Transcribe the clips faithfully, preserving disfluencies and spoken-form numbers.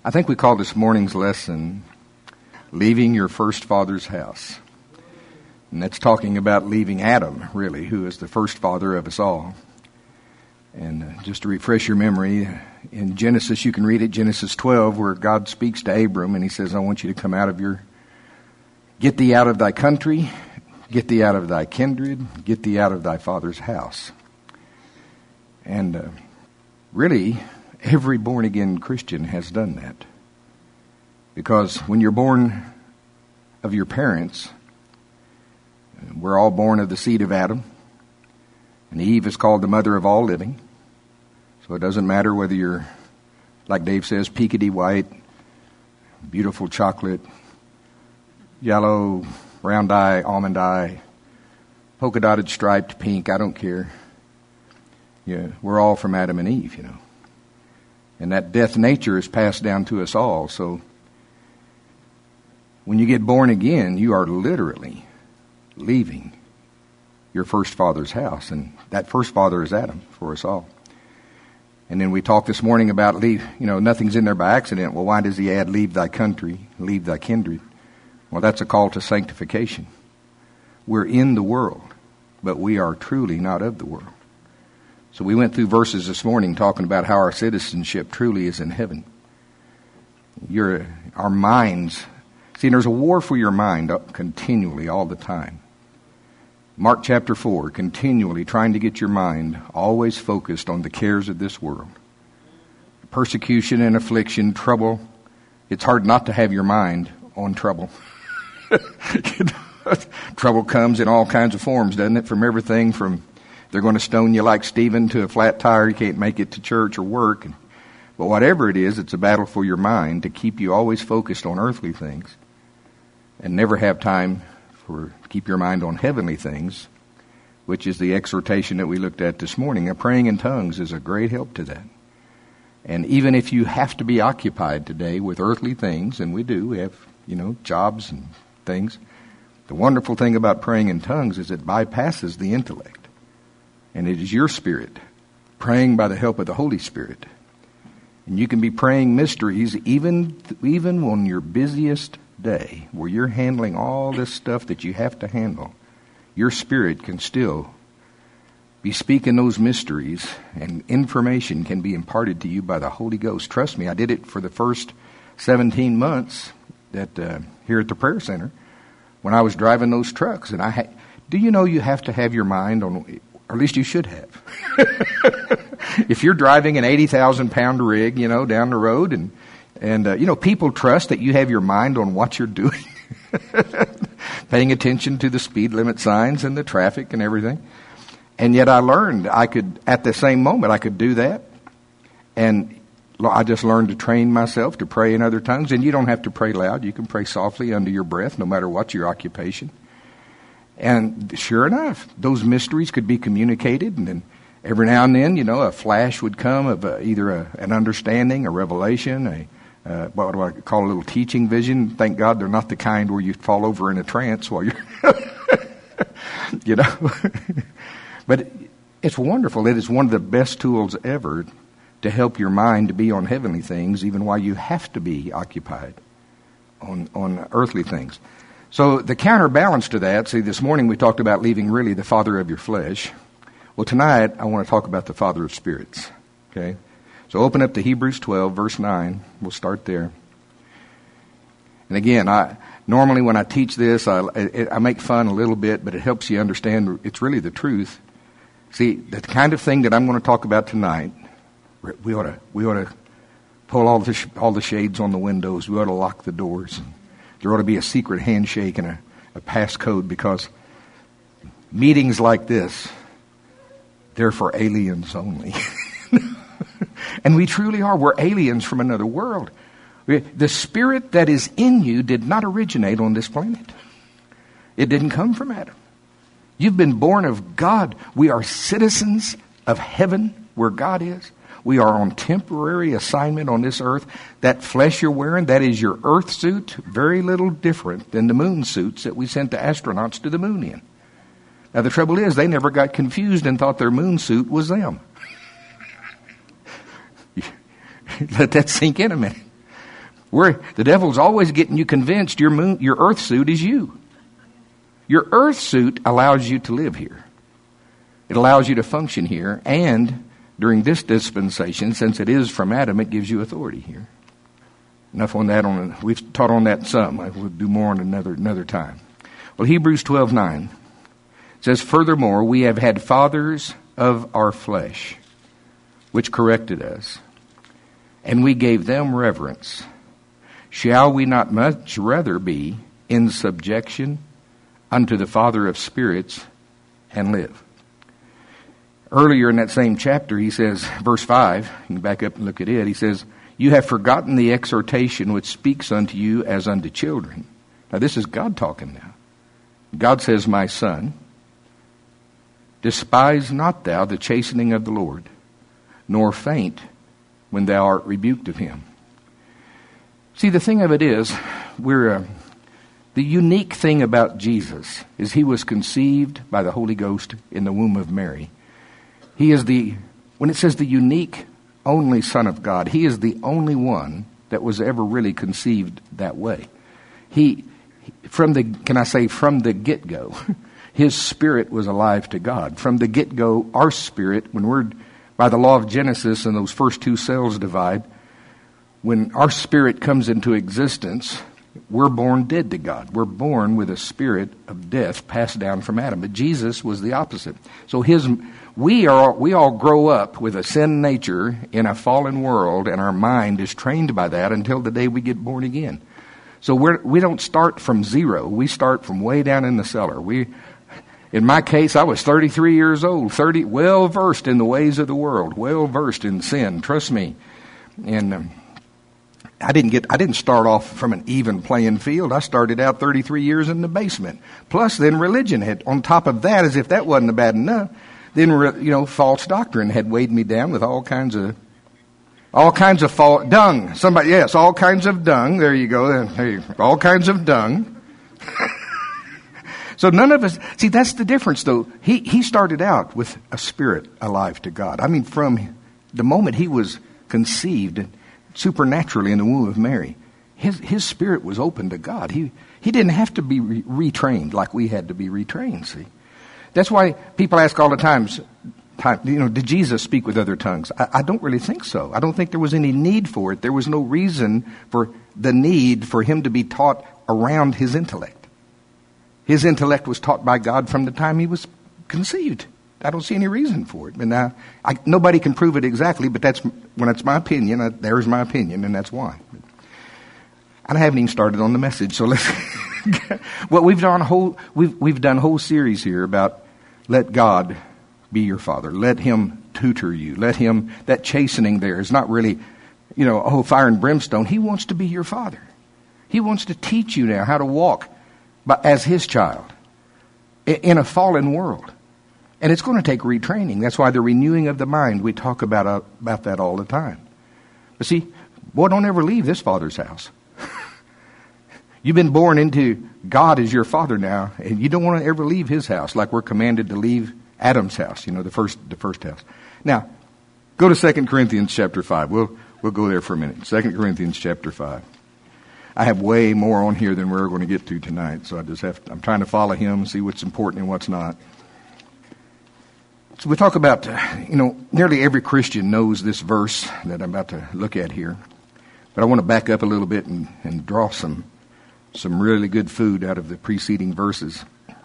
I think we call this morning's lesson, Leaving Your First Father's House. And that's talking about leaving Adam, really, who is the first father of us all. And uh, just to refresh your memory, in Genesis, you can read it, Genesis twelve, where God speaks to Abram, and he says, I want you to come out of your, get thee out of thy country, get thee out of thy kindred, get thee out of thy father's house. And uh, really, every born-again Christian has done that. Because when you're born of your parents, we're all born of the seed of Adam, and Eve is called the mother of all living. So it doesn't matter whether you're, like Dave says, peakedy white, beautiful chocolate, yellow, round eye, almond eye, polka dotted striped pink, I don't care. Yeah, we're all from Adam and Eve, you know. And that death nature is passed down to us all. So when you get born again, you are literally leaving your first father's house. And that first father is Adam for us all. And then we talked this morning about leave, you know, nothing's in there by accident. Well, why does he add leave thy country, leave thy kindred? Well, that's a call to sanctification. We're in the world, but we are truly not of the world. So we went through verses this morning talking about how our citizenship truly is in heaven. Your, our minds, see, there's a war for your mind up continually all the time. Mark chapter four, continually trying to get your mind always focused on the cares of this world. Persecution and affliction, trouble. It's hard not to have your mind on trouble. Trouble comes in all kinds of forms, doesn't it? From everything from they're going to stone you like Stephen to a flat tire, you can't make it to church or work. But whatever it is, it's a battle for your mind to keep you always focused on earthly things and never have time for keep your mind on heavenly things, which is the exhortation that we looked at this morning. And praying in tongues is a great help to that. And even if you have to be occupied today with earthly things, and we do, we have, you know, jobs and things, the wonderful thing about praying in tongues is it bypasses the intellect. And it is your spirit praying by the help of the Holy Spirit. And you can be praying mysteries even, even on your busiest day where you're handling all this stuff that you have to handle. Your spirit can still be speaking those mysteries, and information can be imparted to you by the Holy Ghost. Trust me, I did it for the first seventeen months that uh, here at the prayer center when I was driving those trucks. And I ha- do you know you have to have your mind on... Or at least you should have. If you're driving an eighty thousand pound rig, you know, down the road, and, and uh, you know, people trust that you have your mind on what you're doing. Paying attention to the speed limit signs and the traffic and everything. And yet I learned I could, at the same moment, I could do that. And I just learned to train myself to pray in other tongues. And you don't have to pray loud. You can pray softly under your breath, no matter what your occupation. And sure enough, those mysteries could be communicated, and then every now and then, you know, a flash would come of a, either a, an understanding, a revelation, a uh, what do I call a little teaching vision. Thank God they're not the kind where you fall over in a trance while you're, you know. But it's wonderful. It is one of the best tools ever to help your mind to be on heavenly things, even while you have to be occupied on on earthly things. So the counterbalance to that, see, this morning we talked about leaving really the father of your flesh. Well, tonight I want to talk about the father of spirits. Okay? So open up to Hebrews twelve, verse nine. We'll start there. And again, I normally when I teach this, I, I make fun a little bit, but it helps you understand it's really the truth. See, the kind of thing that I'm going to talk about tonight, we ought to we ought to pull all the all the shades on the windows. We ought to lock the doors. There ought to be a secret handshake and a, a passcode, because meetings like this, they're for aliens only. And we truly are. We're aliens from another world. The spirit that is in you did not originate on this planet. It didn't come from Adam. You've been born of God. We are citizens of heaven where God is. We are on temporary assignment on this earth. That flesh you're wearing, that is your earth suit, very little different than the moon suits that we sent the astronauts to the moon in. Now the trouble is, they never got confused and thought their moon suit was them. Let that sink in a minute. We're, the devil's always getting you convinced your moon, your earth suit is you. Your earth suit allows you to live here. It allows you to function here, and during this dispensation, since it is from Adam, it gives you authority here. Enough on that. On we've taught on that some. We'll do more on another another time. Well, Hebrews twelve nine says, "Furthermore, we have had fathers of our flesh, which corrected us, and we gave them reverence. Shall we not much rather be in subjection unto the Father of spirits and live?" Earlier in that same chapter, he says, verse five, you can back up and look at it, he says, "You have forgotten the exhortation which speaks unto you as unto children." Now this is God talking now. God says, "My son, despise not thou the chastening of the Lord, nor faint when thou art rebuked of him." See, the thing of it is, we're uh, the unique thing about Jesus is he was conceived by the Holy Ghost in the womb of Mary. He is the, when it says the unique only Son of God, he is the only one that was ever really conceived that way. He, from the, can I say, from the get-go, his spirit was alive to God. From the get-go, our spirit, when we're, by the law of Genesis and those first two cells divide, when our spirit comes into existence, we're born dead to God. We're born with a spirit of death passed down from Adam. But Jesus was the opposite. So his, we are, we all grow up with a sin nature in a fallen world, and our mind is trained by that until the day we get born again. So we're, we don't start from zero. We start from way down in the cellar. We, in my case, I was thirty-three years old, thirty, well versed in the ways of the world, well versed in sin. Trust me. And um, I didn't get. I didn't start off from an even playing field. I started out thirty-three years in the basement. Plus, then religion had, on top of that, as if that wasn't bad enough, then you know, false doctrine had weighed me down with all kinds of, all kinds of false dung. Somebody, yes, all kinds of dung. There you go. There you go. All kinds of dung. So none of us. See, that's the difference, though. He he started out with a spirit alive to God. I mean, from the moment he was conceived supernaturally in the womb of Mary, his his spirit was open to God. He he didn't have to be re- retrained like we had to be retrained. See, that's why people ask all the times, time, you know, did Jesus speak with other tongues? I, I don't really think so. I don't think there was any need for it. There was no reason for the need for him to be taught around his intellect. His intellect was taught by God from the time he was conceived. I don't see any reason for it. And now, I, nobody can prove it exactly, but that's when it's my opinion. Uh, there's my opinion, and that's why. I haven't even started on the message, so let's. Well, we've done whole we've we've done whole series here about let God be your father. Let him tutor you. Let him. That chastening there is not really, you know, oh, fire and brimstone. He wants to be your father. He wants to teach you now how to walk, but as his child in a fallen world. And it's going to take retraining. That's why the renewing of the mind, we talk about uh, about that all the time. But see, boy, don't ever leave this father's house. You've been born into God as your father now, and you don't want to ever leave his house like we're commanded to leave Adam's house, you know, the first the first house. Now, go to Second Corinthians chapter five. We'll we'll go there for a minute. Second Corinthians chapter five. I have way more on here than we're going to get to tonight, so I just have to, I'm trying to follow him, see what's important and what's not. So we talk about, you know, nearly every Christian knows this verse that I'm about to look at here. But I want to back up a little bit and, and draw some some really good food out of the preceding verses.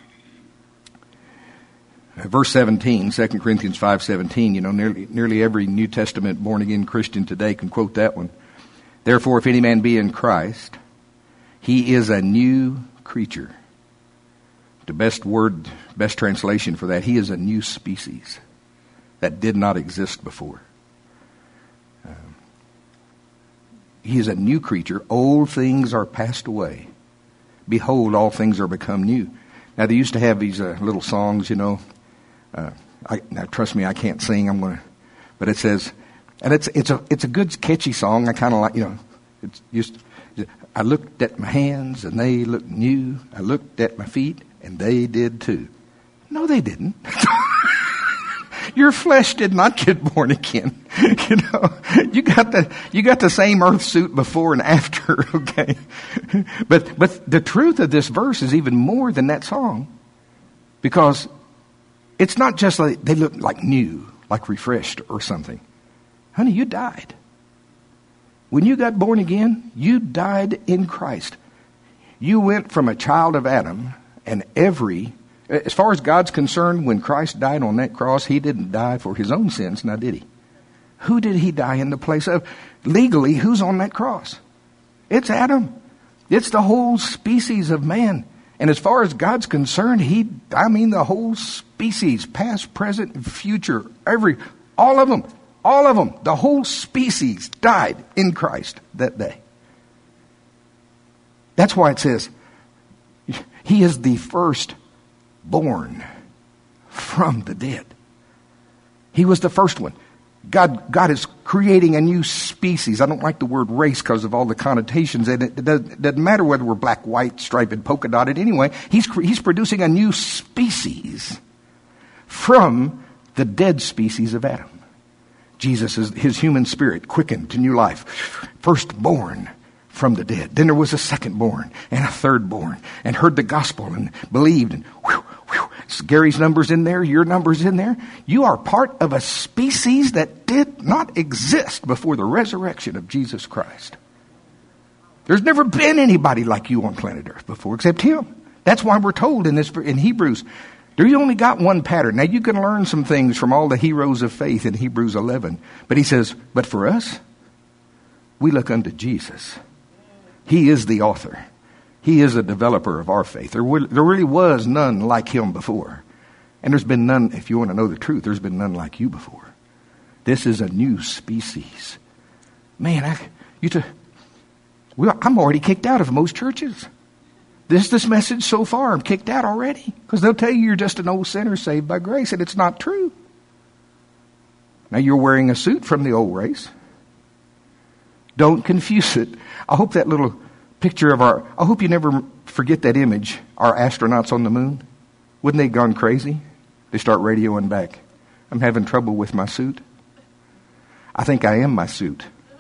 Verse seventeen, Second Corinthians five seventeen, you know, nearly, nearly every New Testament born-again Christian today can quote that one. Therefore, if any man be in Christ, he is a new creature. The best word, best translation for that, he is a new species that did not exist before. Um, he is a new creature. Old things are passed away. Behold, all things are become new. Now, they used to have these uh, little songs, you know. Uh, I, now, trust me, I can't sing. I'm going to, but it says, and it's it's a it's a good catchy song. I kind of like, you know, it's used. I looked at my hands and they looked new. I looked at my feet and they did too. No, they didn't. your flesh did not get born again. You know, you got the, you got the same earth suit before and after, okay? But, but the truth of this verse is even more than that song. Because it's not just like they look like new, like refreshed or something. Honey, you died. When you got born again, you died in Christ. You went from a child of Adam, and every, as far as God's concerned, when Christ died on that cross, he didn't die for his own sins, now did he? Who did he die in the place of? Legally, who's on that cross? It's Adam. It's the whole species of man. And as far as God's concerned, he, I mean the whole species, past, present, and future, every, all of them, all of them, the whole species died in Christ that day. That's why it says, he is the first born from the dead. He was the first one. God, God is creating a new species. I don't like the word race because of all the connotations. And it, it, doesn't, it doesn't matter whether we're black, white, striped, polka dotted. Anyway, he's, he's producing a new species from the dead species of Adam. Jesus is his human spirit quickened to new life. Firstborn from the dead. Then there was a secondborn and a thirdborn, and heard the gospel and believed. And whew, whew, Gary's number's in there, your number's in there. You are part of a species that did not exist before the resurrection of Jesus Christ. There's never been anybody like you on planet Earth before except him. That's why we're told in this in Hebrews, there you only got one pattern. Now you can learn some things from all the heroes of faith in Hebrews eleven. But he says, but for us, we look unto Jesus. He is the author. He is a developer of our faith. There, will, there really was none like him before. And there's been none, if you want to know the truth, there's been none like you before. This is a new species. Man, I, you t- well, I'm already kicked out of most churches. This this message so far, I'm kicked out already. Because they'll tell you you're just an old sinner saved by grace, and it's not true. Now you're wearing a suit from the old race. Don't confuse it. I hope that little picture of our, I hope you never forget that image, our astronauts on the moon. Wouldn't they have gone crazy? They start radioing back. I'm having trouble with my suit. I think I am my suit.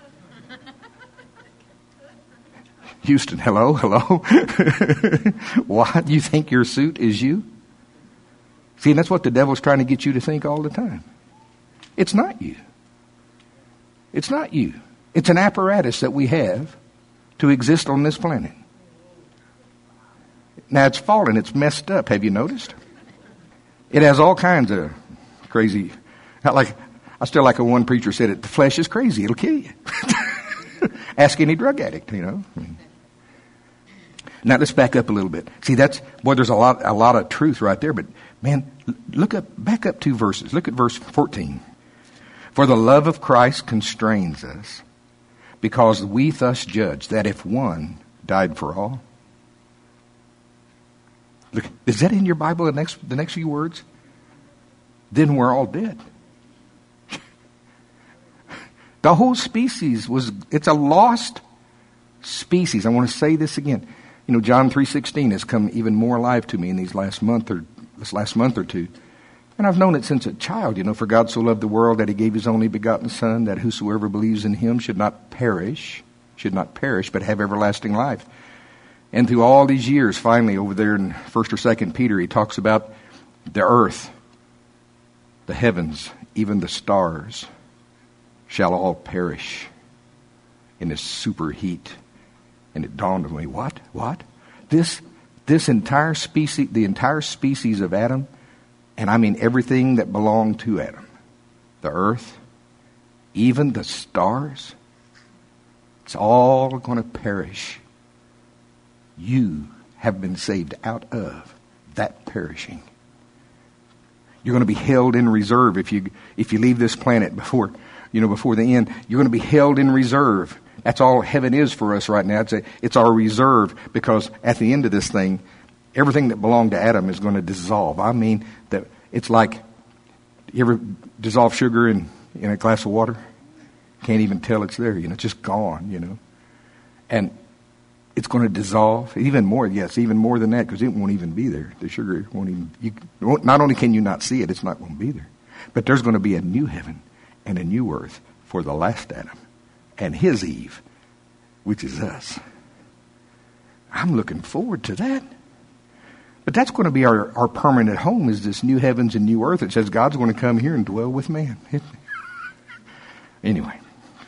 Houston, hello, hello. What? You think your suit is you? See, that's what the devil's trying to get you to think all the time. It's not you. It's not you. It's an apparatus that we have to exist on this planet. Now it's fallen, it's messed up. Have you noticed? It has all kinds of crazy, like, I still like a one preacher said it, the flesh is crazy, it'll kill you. Ask any drug addict, you know. Now let's back up a little bit. See, that's, boy, there's a lot, a lot of truth right there, but man, look up, back up two verses. Look at verse fourteen. For the love of Christ constrains us, because we thus judge that if one died for all. Look, is that in your Bible, the next, the next few words? Then we're all dead. The whole species was, it's a lost species. I want to say this again. You know, John three sixteen has come even more alive to me in these last month or this last month or two. And I've known it since a child, you know, for God so loved the world that he gave his only begotten Son, that whosoever believes in him should not perish, should not perish, but have everlasting life. And through all these years, finally, over there in First or Second Peter, he talks about the earth, the heavens, even the stars shall all perish in this superheat. And it dawned on me, what? What? This, this entire species, the entire species of Adam, and I mean everything that belonged to Adam, the earth, even the stars, it's all going to perish. You have been saved out of that perishing. You're going to be held in reserve if you if you leave this planet before, you know, before the end. You're going to be held in reserve. That's all heaven is for us right now. It's a, it's our reserve, because at the end of this thing, everything that belonged to Adam is going to dissolve. I mean, that it's like, you ever dissolve sugar in, in a glass of water? Can't even tell it's there, you know, it's just gone, you know. And it's going to dissolve even more, yes, even more than that, because it won't even be there. The sugar won't even, you, not only can you not see it, it's not going to be there. But there's going to be a new heaven and a new earth for the last Adam and his Eve, which is us. I'm looking forward to that. But that's going to be our, our permanent home, is this new heavens and new earth. It says God's going to come here and dwell with man. Anyway,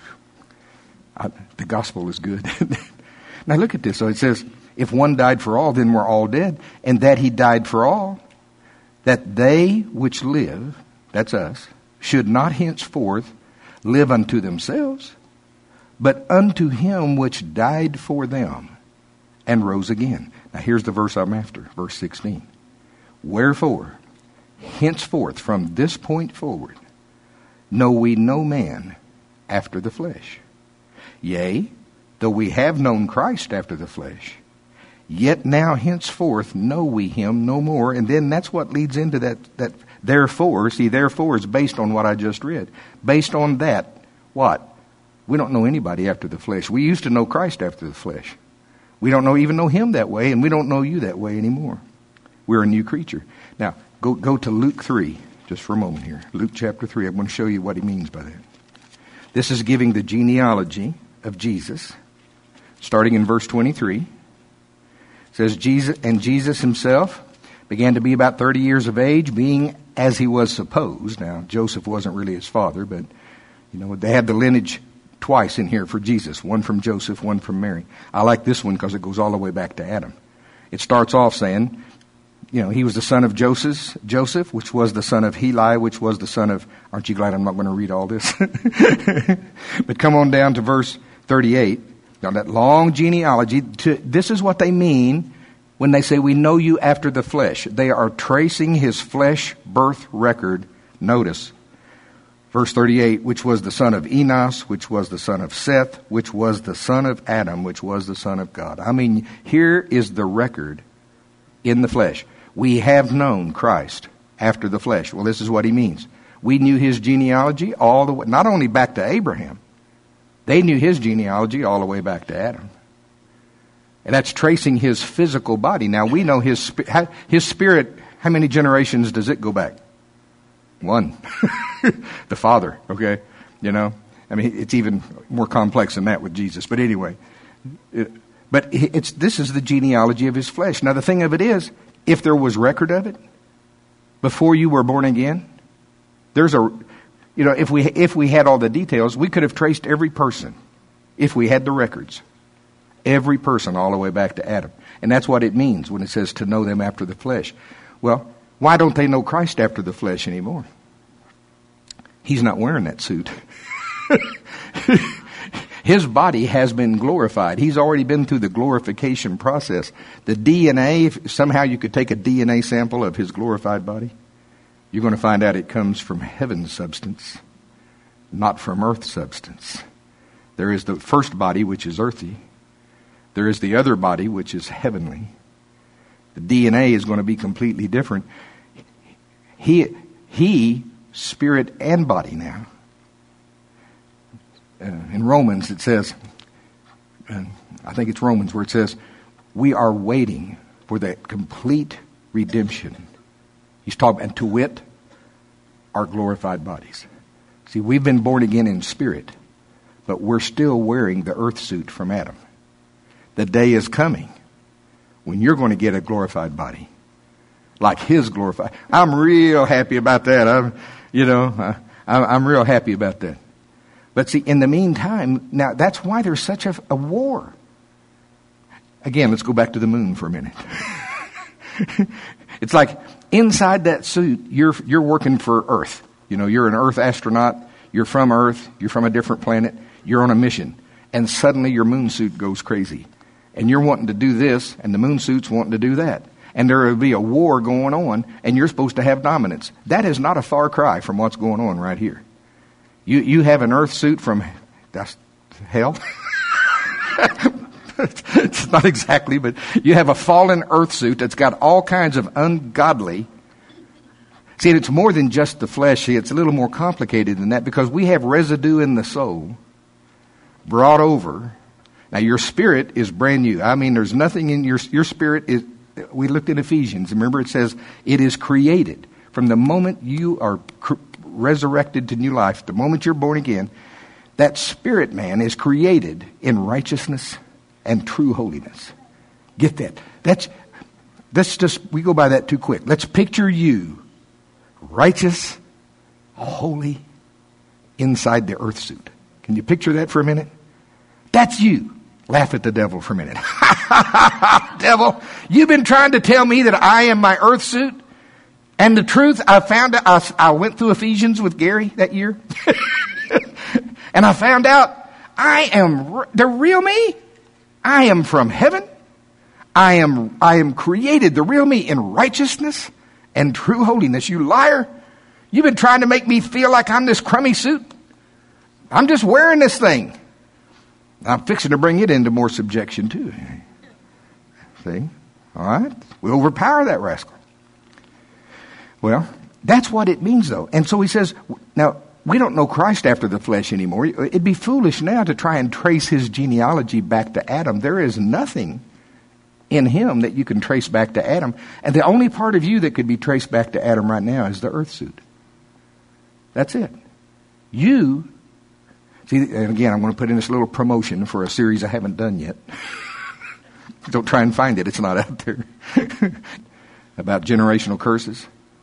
I, the gospel is good. Now look at this. So it says, if one died for all, then we're all dead. And that he died for all, that they which live, that's us, should not henceforth live unto themselves, but unto him which died for them and rose again. Now here's the verse I'm after, verse sixteen. Wherefore, henceforth from this point forward, know we no man after the flesh. Yea, though we have known Christ after the flesh, yet now henceforth know we him no more. And then that's what leads into that, that therefore. See, therefore is based on what I just read. Based on that, what? We don't know anybody after the flesh. We used to know Christ after the flesh. We don't know even know him that way, and we don't know you that way anymore. We're a new creature. Now, go, go to Luke three, just for a moment here. Luke chapter three. I'm going to show you what he means by that. This is giving the genealogy of Jesus, starting in verse twenty-three. It says, Jesus, and Jesus himself began to be about thirty years of age, being as he was supposed. Now, Joseph wasn't really his father, but, you know, they had the lineage twice in here for Jesus. One from Joseph, one from Mary. I like this one because it goes all the way back to Adam. It starts off saying, you know, he was the son of Joseph, Joseph, which was the son of Heli, which was the son of, aren't you glad I'm not going to read all this? But come on down to verse thirty-eight. Now that long genealogy, to, this is what they mean when they say we know you after the flesh. They are tracing his flesh birth record. Notice, verse thirty-eight, which was the son of Enos, which was the son of Seth, which was the son of Adam, which was the son of God. I mean, here is the record in the flesh. We have known Christ after the flesh. Well, this is what he means. We knew his genealogy all the way, not only back to Abraham, they knew his genealogy all the way back to Adam. And that's tracing his physical body. Now, we know his, his spirit, how many generations does it go back? One. The Father, okay? You know, I mean, it's even more complex than that with Jesus. But anyway, it, but it's this is the genealogy of his flesh. Now, the thing of it is, if there was record of it before you were born again, there's a, you know, if we if we had all the details, we could have traced every person if we had the records. Every person all the way back to Adam. And that's what it means when it says to know them after the flesh. Well, why don't they know Christ after the flesh anymore? He's not wearing that suit. His body has been glorified. He's already been through the glorification process. The D N A, if somehow you could take a D N A sample of his glorified body, you're going to find out it comes from heaven's substance, not from earth substance. There is the first body, which is earthy. There is the other body, which is heavenly. The D N A is going to be completely different. He, he, spirit and body now. Uh, in Romans it says, uh, I think it's Romans where it says, we are waiting for that complete redemption. He's talking, and to wit, our glorified bodies. See, we've been born again in spirit, but we're still wearing the earth suit from Adam. The day is coming when you're going to get a glorified body, like his glorified. I'm real happy about that. I'm, you know, I, I'm real happy about that. But see, in the meantime, now that's why there's such a, a war. Again, let's go back to the moon for a minute. It's like inside that suit, you're you're working for Earth. You know, you're an Earth astronaut. You're from Earth. You're from a different planet. You're on a mission, and suddenly your moon suit goes crazy, and you're wanting to do this, and the moon suit's wanting to do that, and there will be a war going on, and you're supposed to have dominance. That is not a far cry from what's going on right here. You you have an Earth suit from that's hell. It's not exactly, but you have a fallen earth suit that's got all kinds of ungodly. See, it's more than just the flesh. See, it's a little more complicated than that because we have residue in the soul brought over. Now, your spirit is brand new. I mean, there's nothing in your your spirit is. We looked at Ephesians. Remember, it says it is created from the moment you are cr- resurrected to new life, the moment you're born again, that spirit man is created in righteousness and true holiness. Get that? That's, that's just, we go by that too quick. Let's picture you, righteous, holy, inside the earth suit. Can you picture that for a minute? That's you. Laugh at the devil for a minute. Devil, you've been trying to tell me that I am my earth suit? And the truth, I found out, I, I went through Ephesians with Gary that year. And I found out I am the real me. I am from heaven. I am, I am created, the real me, in righteousness and true holiness. You liar. You've been trying to make me feel like I'm this crummy suit. I'm just wearing this thing. I'm fixing to bring it into more subjection too. See? All right? We overpower that rascal. Well, that's what it means though. And so he says, now, we don't know Christ after the flesh anymore. It'd be foolish now to try and trace his genealogy back to Adam. There is nothing in him that you can trace back to Adam. And the only part of you that could be traced back to Adam right now is the earth suit. That's it. You, see, and again, I'm going to put in this little promotion for a series I haven't done yet. Don't try and find it. It's not out there. About generational curses.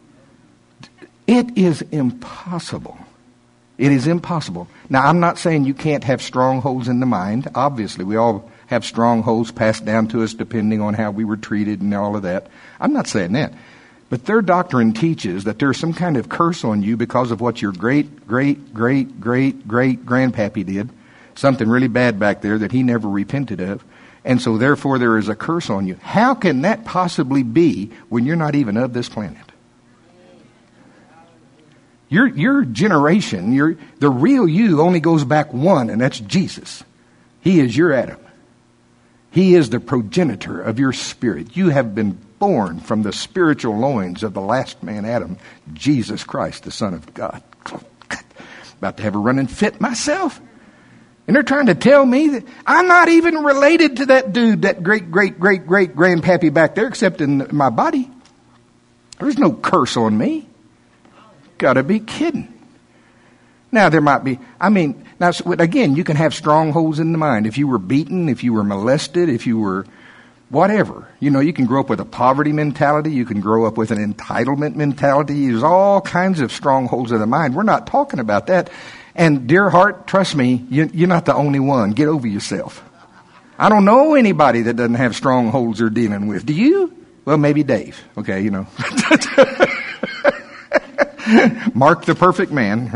It is impossible. It is impossible. Now, I'm not saying you can't have strongholds in the mind. Obviously, we all have strongholds passed down to us depending on how we were treated and all of that. I'm not saying that. But their doctrine teaches that there's some kind of curse on you because of what your great, great, great, great, great grandpappy did. Something really bad back there that he never repented of. And so, therefore, there is a curse on you. How can that possibly be when you're not even of this planet? Your your generation, your the real you only goes back one, and that's Jesus. He is your Adam. He is the progenitor of your spirit. You have been born from the spiritual loins of the last man Adam, Jesus Christ, the Son of God. About to have a running fit myself. And they're trying to tell me that I'm not even related to that dude, that great, great, great, great grandpappy back there, except in my body. There's no curse on me. Gotta be kidding. Now there might be, I mean, now again, you can have strongholds in the mind. If you were beaten, if you were molested, if you were whatever. You know, you can grow up with a poverty mentality. You can grow up with an entitlement mentality. There's all kinds of strongholds of the mind. We're not talking about that. And dear heart, trust me, you, you're not the only one. Get over yourself. I don't know anybody that doesn't have strongholds they're dealing with. Do you? Well, maybe Dave. Okay, you know. Mark the perfect man.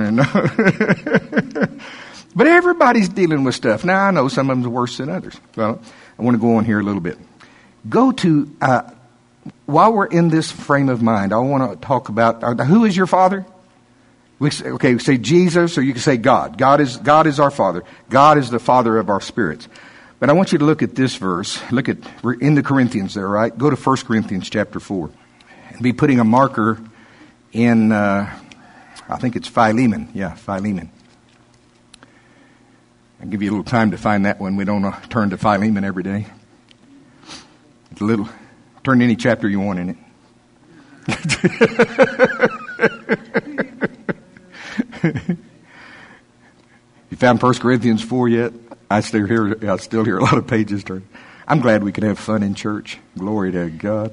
But everybody's dealing with stuff. Now, I know some of them's worse than others. Well, I want to go on here a little bit. Go to, uh, while we're in this frame of mind, I want to talk about, uh, who is your father? We say, okay, we say Jesus, or you can say God. God is, God is our Father. God is the Father of our spirits. But I want you to look at this verse. Look at, we're in the Corinthians there, right? Go to First Corinthians chapter four. And be putting a marker in, uh, I think it's Philemon. Yeah, Philemon. I'll give you a little time to find that one. We don't uh, turn to Philemon every day. It's a little, turn to any chapter you want in it. You found First Corinthians four yet? I still hear, I still hear a lot of pages turn. I'm glad we can have fun in church. Glory to God.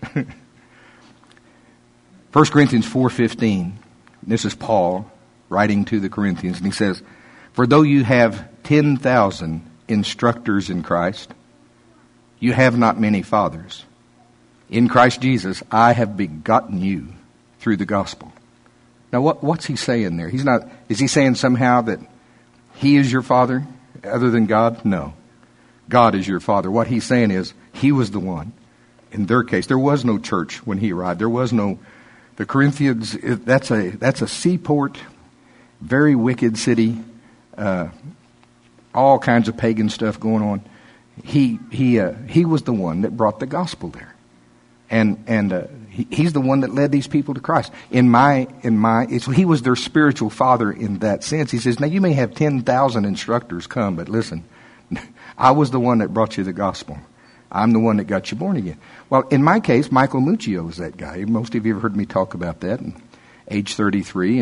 First Corinthians four fifteen. This is Paul writing to the Corinthians, and he says, "For though you have ten thousand instructors in Christ, you have not many fathers. In Christ Jesus, I have begotten you through the gospel." Now, what, what's he saying there? He's not, is he saying somehow that he is your father other than God? No. God is your father. What he's saying is he was the one. In their case, there was no church when he arrived. There was no, the Corinthians, that's a, that's a seaport, very wicked city, uh, all kinds of pagan stuff going on. He, he, uh, he was the one that brought the gospel there. And, and, uh, he, he's the one that led these people to Christ. In my, in my, it's, he was their spiritual father in that sense. He says, now you may have ten thousand instructors come, but listen, I was the one that brought you the gospel. I'm the one that got you born again. Well, in my case, Michael Muccio was that guy. Most of you have heard me talk about that. And age thirty-three, and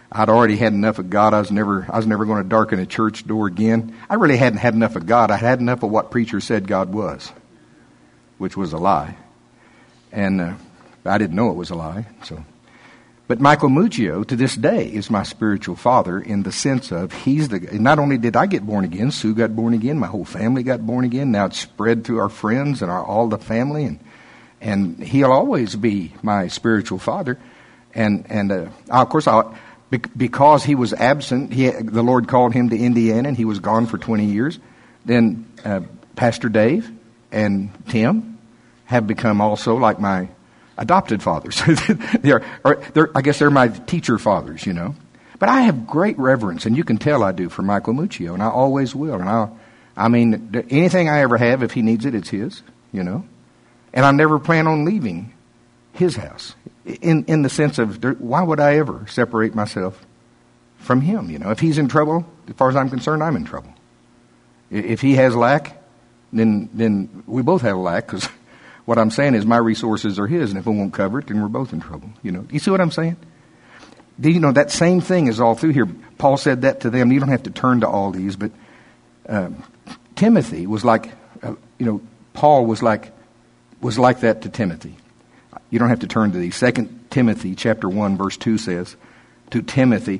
I'd already had enough of God. I was never, I was never going to darken a church door again. I really hadn't had enough of God. I had enough of what preachers said God was, which was a lie. And uh, I didn't know it was a lie. So, but Michael Muccio, to this day, is my spiritual father in the sense of he's the. Not only did I get born again, Sue got born again, my whole family got born again. Now it's spread through our friends and our, all the family, and and he'll always be my spiritual father. And and uh, of course I. Because he was absent, he, the Lord called him to Indiana, and he was gone for twenty years. Then uh, Pastor Dave and Tim have become also like my adopted fathers. they're, or they're, I guess they're my teacher fathers, you know. But I have great reverence, and you can tell I do, for Michael Muccio, and I always will. And I, I mean, anything I ever have, if he needs it, it's his, you know. And I never plan on leaving his house. In in the sense of, why would I ever separate myself from him? You know, if he's in trouble, as far as I'm concerned, I'm in trouble. If he has lack, then then we both have lack, because what I'm saying is my resources are his, and if I won't cover it, then we're both in trouble. You know, you see what I'm saying? Do you know that same thing is all through here? Paul said that to them. You don't have to turn to all these, but um, Timothy was like, uh, you know, Paul was like was like that to Timothy. You don't have to turn to these. Second Timothy chapter one, verse two says, to Timothy,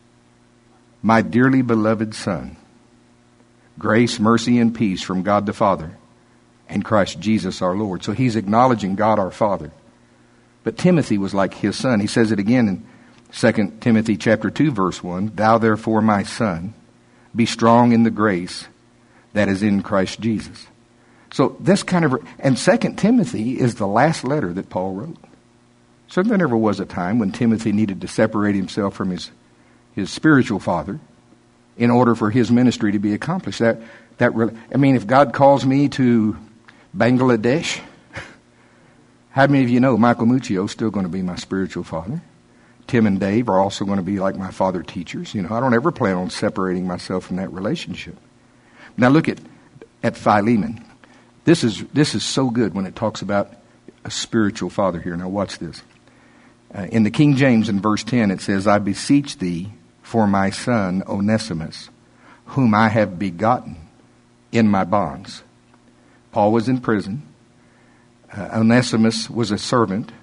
my dearly beloved son, grace, mercy, and peace from God the Father and Christ Jesus our Lord. So he's acknowledging God our Father. But Timothy was like his son. He says it again in Second Timothy chapter two, verse one, thou therefore, my son, be strong in the grace that is in Christ Jesus. So this kind of, and Second Timothy is the last letter that Paul wrote. So there never was a time when Timothy needed to separate himself from his his spiritual father in order for his ministry to be accomplished. That that really, I mean, if God calls me to Bangladesh, how many of you know Michael Muccio is still going to be my spiritual father? Tim and Dave are also going to be like my father teachers. You know, I don't ever plan on separating myself from that relationship. Now look at at Philemon. This is this is so good when it talks about a spiritual father here. Now watch this. Uh, in the King James, in verse ten, it says, I beseech thee for my son Onesimus, whom I have begotten in my bonds. Paul was in prison. Uh, Onesimus was a servant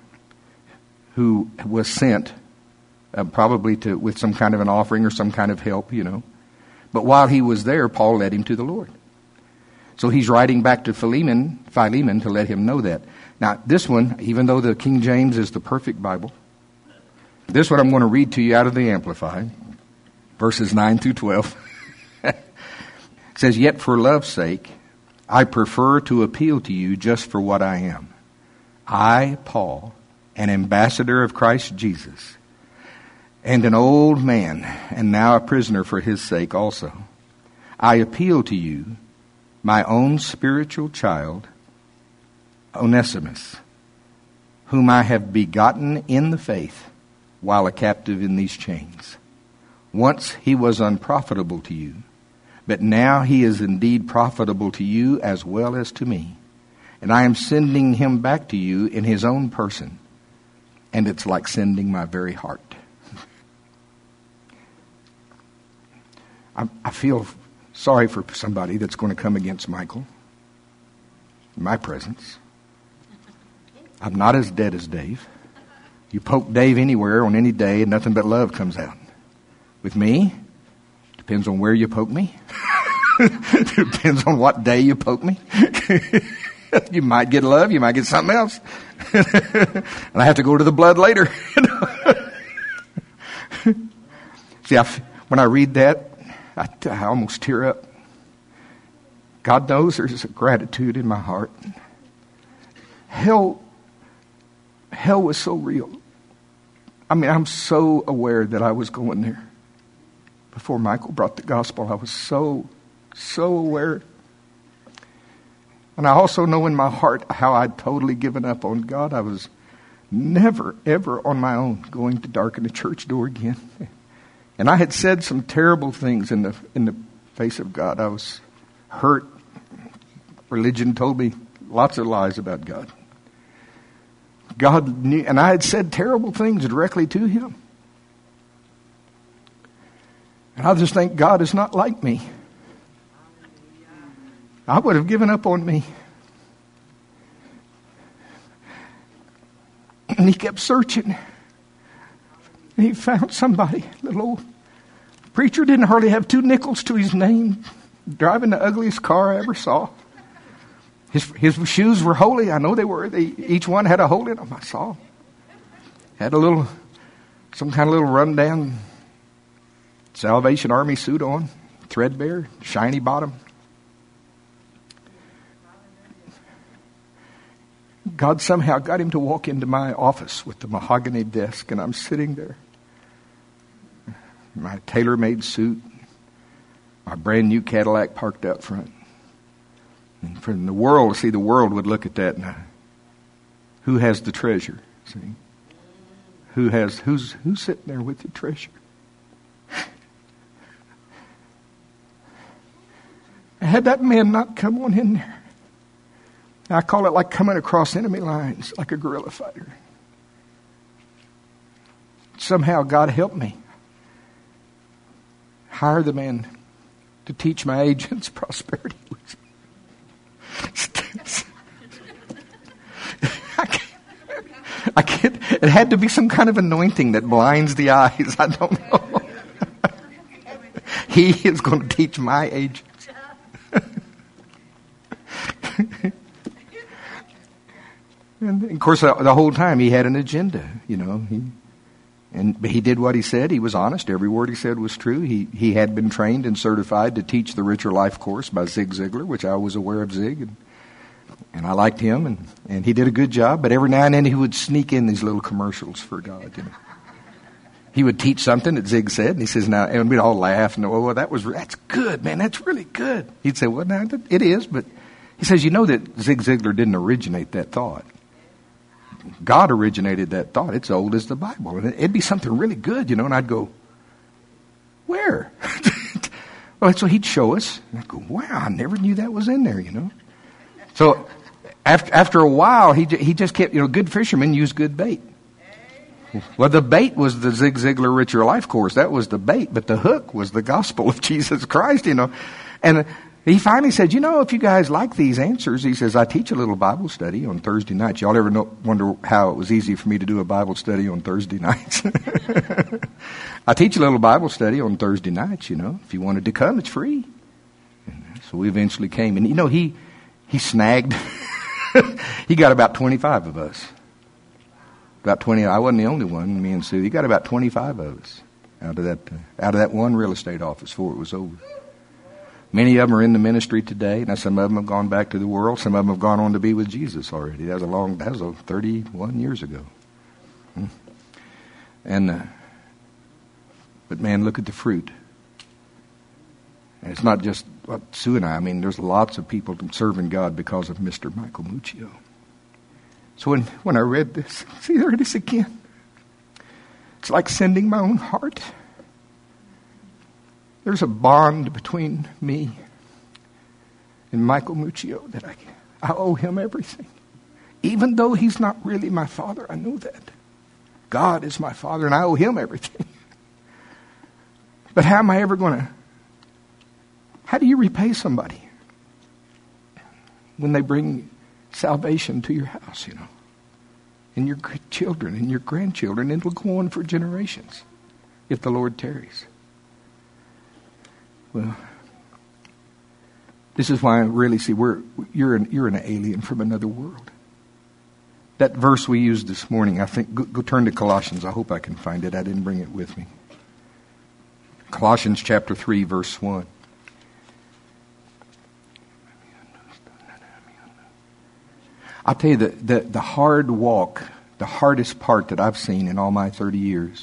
who was sent uh, probably to with some kind of an offering or some kind of help, you know. But while he was there, Paul led him to the Lord. So he's writing back to Philemon, Philemon to let him know that. Now, this one, even though the King James is the perfect Bible, this one I'm going to read to you out of the Amplified, verses nine through twelve. It says, yet for love's sake, I prefer to appeal to you just for what I am. I, Paul, an ambassador of Christ Jesus, and an old man, and now a prisoner for his sake also. I appeal to you, my own spiritual child, Onesimus, whom I have begotten in the faith while a captive in these chains. Once he was unprofitable to you, but now he is indeed profitable to you as well as to me. And I am sending him back to you in his own person. And it's like sending my very heart. I, I feel sorry for somebody that's going to come against Michael in my presence. I'm not as dead as Dave. You poke Dave anywhere on any day and nothing but love comes out. With me, depends on where you poke me. Depends on what day you poke me. You might get love, you might get something else. And I have to go to the blood later. See, I, when I read that, I, I almost tear up. God knows there's a gratitude in my heart. Hell, hell was so real. I mean, I'm so aware that I was going there. Before Michael brought the gospel, I was so, so aware. And I also know in my heart how I'd totally given up on God. I was never, ever on my own going to darken a church door again. And I had said some terrible things in the in the face of God. I was hurt. Religion told me lots of lies about God. God knew, and I had said terrible things directly to him. And I just think God is not like me. I would have given up on me. And he kept searching. And he found somebody, little old preacher, didn't hardly have two nickels to his name, driving the ugliest car I ever saw. His his shoes were holy. I know they were. They, each one had a hole in them. I saw. Had a little, some kind of little rundown Salvation Army suit on, threadbare, shiny bottom. God somehow got him to walk into my office with the mahogany desk, and I'm sitting there. My tailor-made suit, my brand new Cadillac parked out front. And from the world, see, the world would look at that and uh, who has the treasure? See, who has who's who's sitting there with the treasure? Had that man not come on in there, I call it like coming across enemy lines, like a guerrilla fighter. Somehow God helped me hire the man to teach my agents prosperity. I can't, I can't, it had to be some kind of anointing that blinds the eyes. I don't know. He is going to teach my agents. And of course, the whole time he had an agenda, you know. He, and but he did what he said. He was honest. Every word he said was true. He he had been trained and certified to teach the Richer Life course by Zig Ziglar, which I was aware of Zig, and, and I liked him, and, and he did a good job. But every now and then he would sneak in these little commercials for God, you know. He would teach something that Zig said, and he says, "Now," and we'd all laugh and, "Oh, well, that was that's good, man. That's really good." He'd say, "Well, now it is," but he says, "You know that Zig Ziglar didn't originate that thought. God originated that thought. It's old as the Bible. And it'd be something really good, you know." And I'd go, "Where?" Well, so he'd show us. And I'd go, "Wow, I never knew that was in there, you know." So after after a while, he he just kept, you know, good fishermen use good bait. Well, the bait was the Zig Ziglar Richer Life course. That was the bait. But the hook was the gospel of Jesus Christ, you know. And he finally said, "You know, if you guys like these answers," he says, "I teach a little Bible study on Thursday nights." Y'all ever know, wonder how it was easy for me to do a Bible study on Thursday nights? I teach a little Bible study on Thursday nights, you know. If you wanted to come, it's free. And so we eventually came. And, you know, he he snagged. He got about twenty-five of us. About twenty. I wasn't the only one, me and Sue. He got about twenty-five of us out of that, uh, out of that one real estate office before it was over. Many of them are in the ministry today. Now, some of them have gone back to the world. Some of them have gone on to be with Jesus already. That was a long, that was a thirty-one years ago. Hmm. And, uh, but man, look at the fruit. And it's not just well, Sue and I. I mean, there's lots of people serving God because of Mister Michael Muccio. So when, when I read this, see, there it is again. It's like sending my own heart. There's a bond between me and Michael Muccio that I, I owe him everything. Even though he's not really my father, I know that. God is my father and I owe him everything. But how am I ever going to, how do you repay somebody when they bring salvation to your house, you know? And your children and your grandchildren, and it'll go on for generations if the Lord tarries. Well, this is why I really see we're you're an you're an alien from another world. That verse we used this morning, I think, go, go turn to Colossians. I hope I can find it. I didn't bring it with me. Colossians chapter three, verse one. I'll tell you the, the the hard walk, the hardest part that I've seen in all my thirty years.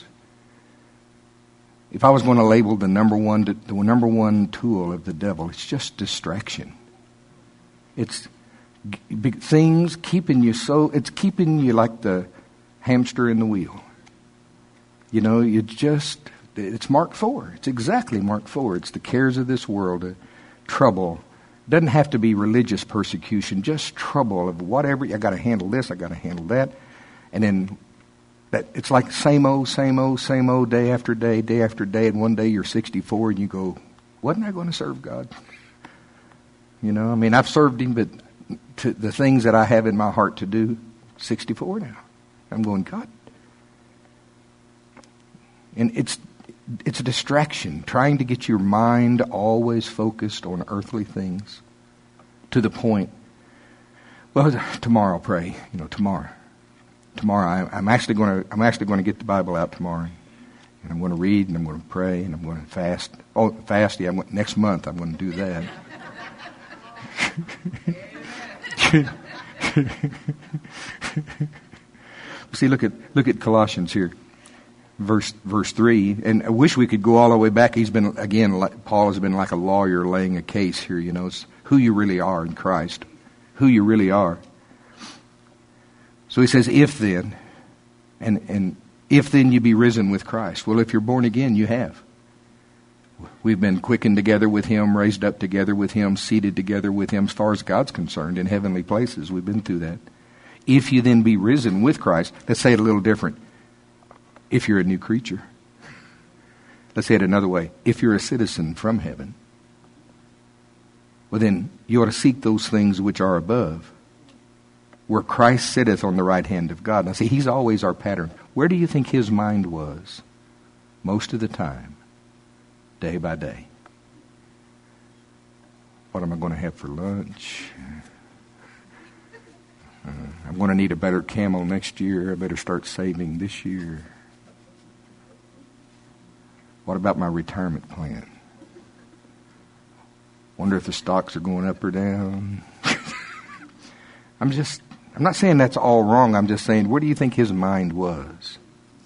If I was going to label the number one, the number one tool of the devil, it's just distraction. It's things keeping you so, it's keeping you like the hamster in the wheel. You know, you just, it's Mark four. It's exactly Mark four. It's the cares of this world, uh, trouble. Doesn't have to be religious persecution, just trouble of whatever. I got to handle this, I got to handle that. And then that it's like same old, same old, same old, day after day, day after day, and one day you're sixty-four and you go, wasn't I going to serve God? You know, I mean, I've served Him, but to the things that I have in my heart to do, sixty-four now. I'm going, God. And it's it's a distraction, trying to get your mind always focused on earthly things to the point, well, tomorrow I'll pray, you know, tomorrow. Tomorrow I, I'm actually going to I'm actually going to get the Bible out tomorrow, and I'm going to read and I'm going to pray and I'm going to fast. Oh, fast! Yeah, I'm, next month I'm going to do that. See, look at look at Colossians here, verse verse three, and I wish we could go all the way back. He's been again. Paul has been like a lawyer laying a case here. You know, it's who you really are in Christ, who you really are. So he says, if then, and and if then you be risen with Christ. Well, if you're born again, you have. We've been quickened together with Him, raised up together with Him, seated together with Him, as far as God's concerned, in heavenly places. We've been through that. If you then be risen with Christ, let's say it a little different. If you're a new creature. Let's say it another way. If you're a citizen from heaven, well then you ought to seek those things which are above, where Christ sitteth on the right hand of God. Now see, He's always our pattern. Where do you think His mind was? Most of the time. Day by day. What am I going to have for lunch? Uh, I'm going to need a better camel next year. I better start saving this year. What about my retirement plan? Wonder if the stocks are going up or down. I'm just, I'm not saying that's all wrong. I'm just saying, where do you think his mind was?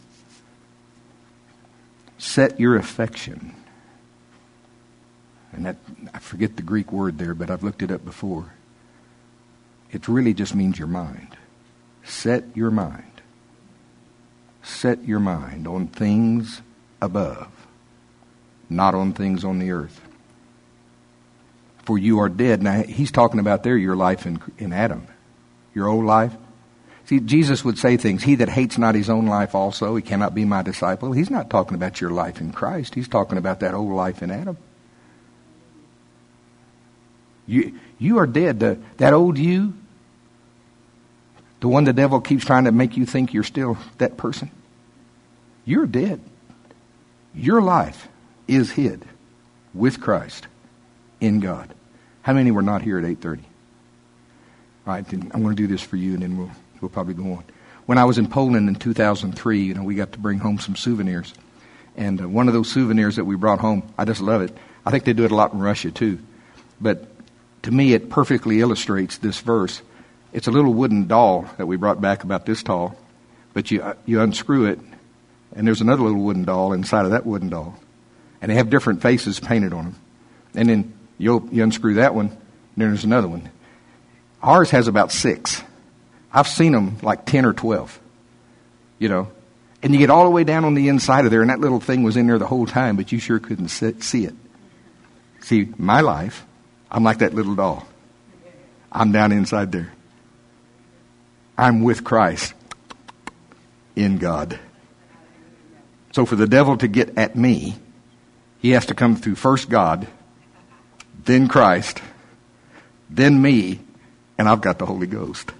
Set your affection. And that, I forget the Greek word there, but I've looked it up before. It really just means your mind. Set your mind. Set your mind on things above, not on things on the earth. For you are dead. Now, he's talking about there your life in, in Adam, your old life. See, Jesus would say things, he that hates not his own life also, he cannot be my disciple. He's not talking about your life in Christ. He's talking about that old life in Adam. You you are dead. The, that old you, the one the devil keeps trying to make you think you're still that person, you're dead. Your life is hid with Christ in God. How many were not here at eight thirty? All right, then I'm going to do this for you, and then we'll we'll probably go on. When I was in Poland in two thousand three, you know, we got to bring home some souvenirs, and uh, one of those souvenirs that we brought home, I just love it. I think they do it a lot in Russia too, but to me, it perfectly illustrates this verse. It's a little wooden doll that we brought back about this tall, but you you unscrew it, and there's another little wooden doll inside of that wooden doll, and they have different faces painted on them. And then you you unscrew that one, and then there's another one. Ours has about six. I've seen them like ten or twelve, you know. And you get all the way down on the inside of there, and that little thing was in there the whole time, but you sure couldn't sit, see it. See, my life, I'm like that little doll. I'm down inside there. I'm with Christ in God. So for the devil to get at me, he has to come through first God, then Christ, then me, and I've got the Holy Ghost.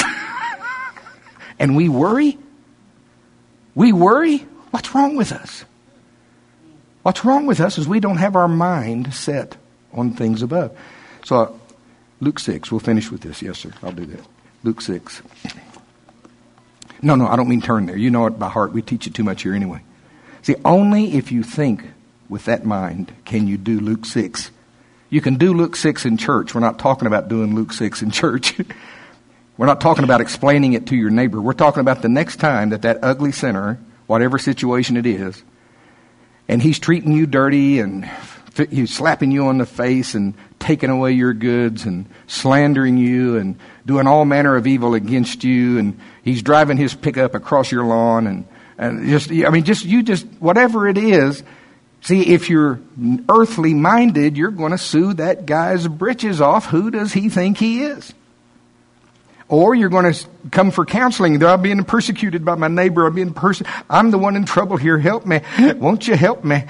And we worry? We worry? What's wrong with us? What's wrong with us is we don't have our mind set on things above. So uh, Luke six, we'll finish with this. Yes, sir, I'll do that. Luke six. No, no, I don't mean turn there. You know it by heart. We teach it too much here anyway. See, only if you think with that mind can you do Luke six. You can do Luke six in church. We're not talking about doing Luke six in church. We're not talking about explaining it to your neighbor. We're talking about the next time that that ugly sinner, whatever situation it is, and he's treating you dirty and he's slapping you on the face and taking away your goods and slandering you and doing all manner of evil against you, and he's driving his pickup across your lawn and, and just, I mean, just, you just, whatever it is. See, if you're earthly minded, you're going to sue that guy's britches off. Who does he think he is? Or you're going to come for counseling. I'm being persecuted by my neighbor. I'm being perse- I'm the one in trouble here. Help me. Won't you help me?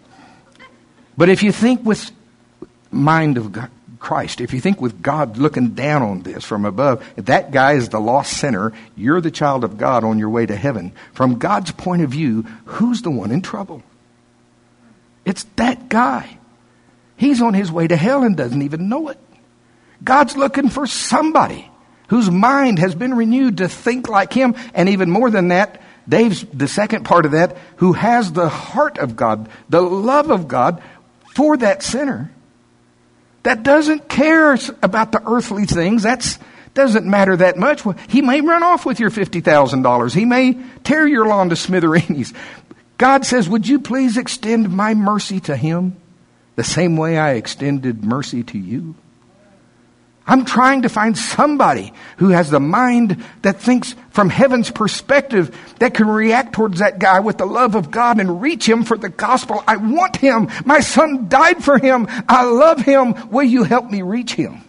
But if you think with mind of God, Christ, if you think with God looking down on this from above, if that guy is the lost sinner, you're the child of God on your way to heaven. From God's point of view, who's the one in trouble? It's that guy. He's on his way to hell and doesn't even know it. God's looking for somebody whose mind has been renewed to think like him. And even more than that, Dave's the second part of that, who has the heart of God, the love of God for that sinner. That doesn't care about the earthly things. That doesn't matter that much. He may run off with your fifty thousand dollars. He may tear your lawn to smithereens. God says, would you please extend my mercy to him the same way I extended mercy to you? I'm trying to find somebody who has the mind that thinks from heaven's perspective, that can react towards that guy with the love of God and reach him for the gospel. I want him. My son died for him. I love him. Will you help me reach him?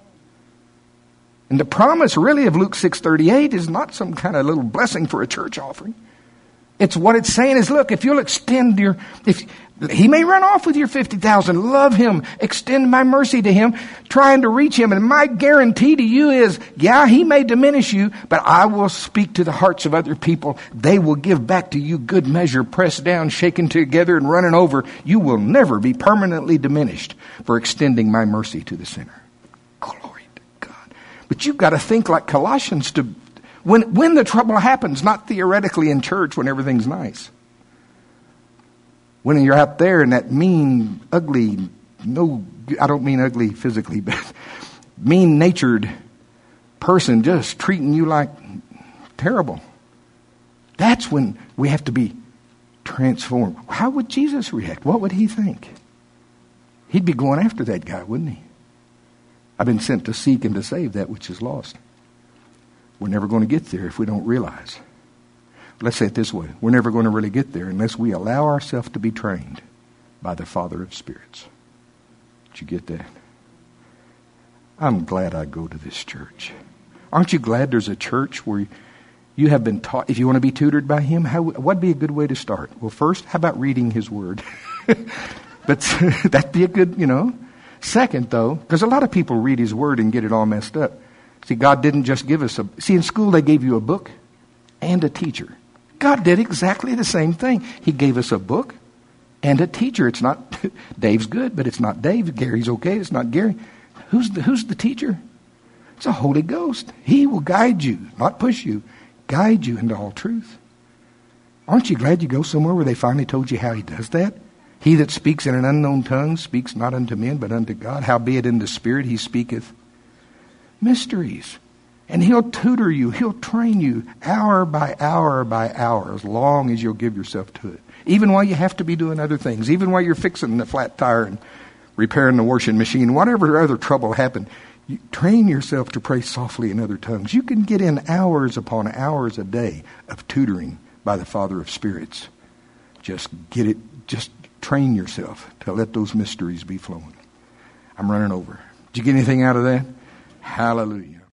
And the promise really of Luke six thirty-eight is not some kind of little blessing for a church offering. It's what it's saying is, look, if you'll extend your, if he may run off with your fifty thousand, love him, extend my mercy to him, trying to reach him. And my guarantee to you is, yeah, he may diminish you, but I will speak to the hearts of other people. They will give back to you good measure, pressed down, shaken together, and running over. You will never be permanently diminished for extending my mercy to the sinner. Glory to God. But you've got to think like Colossians to When when the trouble happens, not theoretically in church when everything's nice. When you're out there and that mean, ugly, no, I don't mean ugly physically, but mean-natured person just treating you like terrible. That's when we have to be transformed. How would Jesus react? What would he think? He'd be going after that guy, wouldn't he? I've been sent to seek and to save that which is lost. We're never going to get there if we don't realize. Let's say it this way. We're never going to really get there unless we allow ourselves to be trained by the Father of spirits. Did you get that? I'm glad I go to this church. Aren't you glad there's a church where you have been taught, if you want to be tutored by him, how, what'd be a good way to start? Well, first, how about reading his word? But that'd be a good, you know. Second, though, because a lot of people read his word and get it all messed up. See, God didn't just give us a... See, in school they gave you a book and a teacher. God did exactly the same thing. He gave us a book and a teacher. It's not... Dave's good, but it's not Dave. Gary's okay. It's not Gary. Who's the, who's the teacher? It's the Holy Ghost. He will guide you, not push you, guide you into all truth. Aren't you glad you go somewhere where they finally told you how he does that? He that speaks in an unknown tongue speaks not unto men, but unto God. Howbeit in the Spirit he speaketh mysteries. And he'll tutor you. He'll train you hour by hour by hour as long as you'll give yourself to it. Even while you have to be doing other things. Even while you're fixing the flat tire and repairing the washing machine. Whatever other trouble happened. You train yourself to pray softly in other tongues. You can get in hours upon hours a day of tutoring by the Father of spirits. Just get it. Just train yourself to let those mysteries be flowing. I'm running over. Did you get anything out of that? Hallelujah.